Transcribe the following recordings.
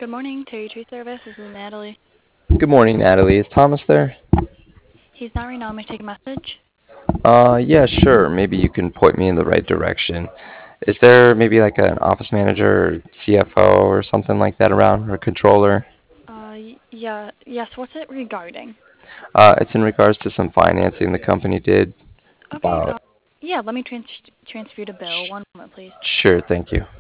Good morning, Terry Tree Service. This is Natalie. Good morning, Natalie. Is Thomas there? He's not right now. May I take a message? Yeah, sure. Maybe you can point me in the right direction. Is there maybe like an office manager or CFO or something like that around, or a controller? Yeah, yes. What's it regarding? It's in regards to some financing the company did Okay. about. Yeah. Let me transfer you to Bill. One moment, please. Sure, thank you.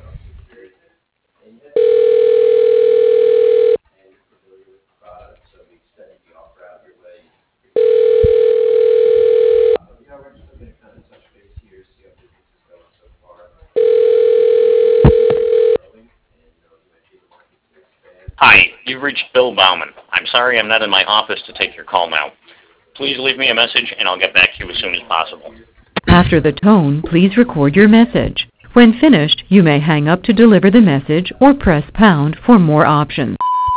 Hi, you've reached Bill Bauman. I'm sorry I'm not in my office to take your call now. Please leave me a message and I'll get back to you as soon as possible. After the tone, please record your message. When finished, you may hang up to deliver the message or press pound for more options.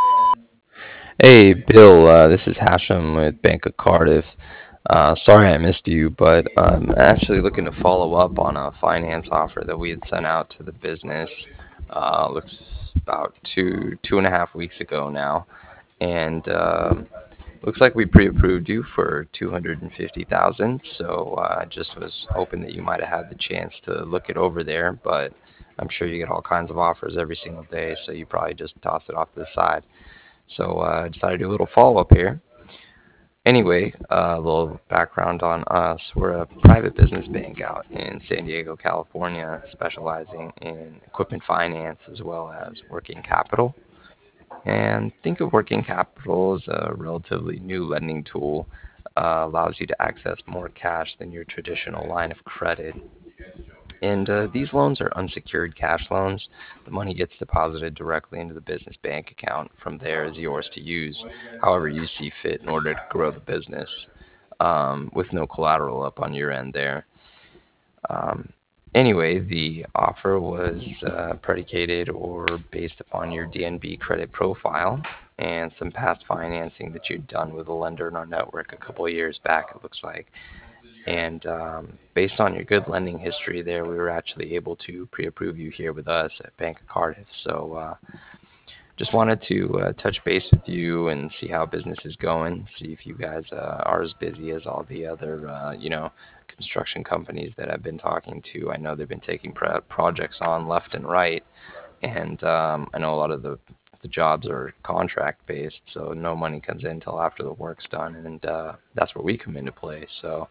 Hey, Bill, this is Hashem with Bank of Cardiff. Sorry I missed you, but I'm actually looking to follow up on a finance offer that we had sent out to the business. Looks about 2.5 weeks ago now, and looks like we pre-approved you for 250,000. So I just was hoping that you might have had the chance to look it over there, but I'm sure you get all kinds of offers every single day, so you probably just toss it off to the side. So I decided to do a little follow-up here. Anyway, a little background on us. We're a private business bank out in San Diego, California, specializing in equipment finance as well as working capital. And think of working capital as a relatively new lending tool. Allows you to access more cash than your traditional line of credit. And these loans are unsecured cash loans. The money gets deposited directly into the business bank account. From there is yours to use however you see fit in order to grow the business, with no collateral up on your end there. Um, anyway, the offer was predicated or based upon your DNB credit profile and some past financing that you'd done with a lender in our network a couple of years back, it looks like. And based on your good lending history there, we were actually able to pre-approve you here with us at Bank of Cardiff. So just wanted to touch base with you and see how business is going, see if you guys are as busy as all the other, construction companies that I've been talking to. I know they've been taking projects on left and right, and I know a lot of the jobs are contract based, so no money comes in until after the work's done, and that's where we come into play. So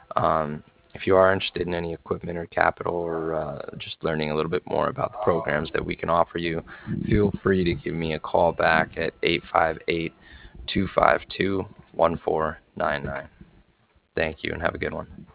if you are interested in any equipment or capital or just learning a little bit more about the programs that we can offer you, feel free to give me a call back at 858-252-1499. Thank you and have a good one.